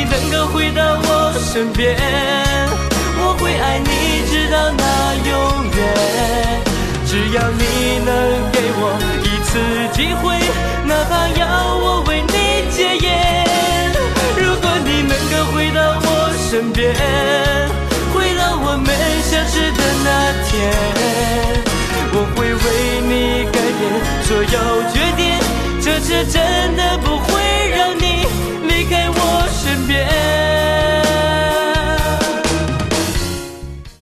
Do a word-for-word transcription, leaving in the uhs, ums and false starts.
你能够回到我身边，我会爱你直到那永远。只要你能给我一次机会，哪怕要我为你戒烟。如果你能够回到我身边，回到我们相识的那天，我会为你改变所有决定，这是真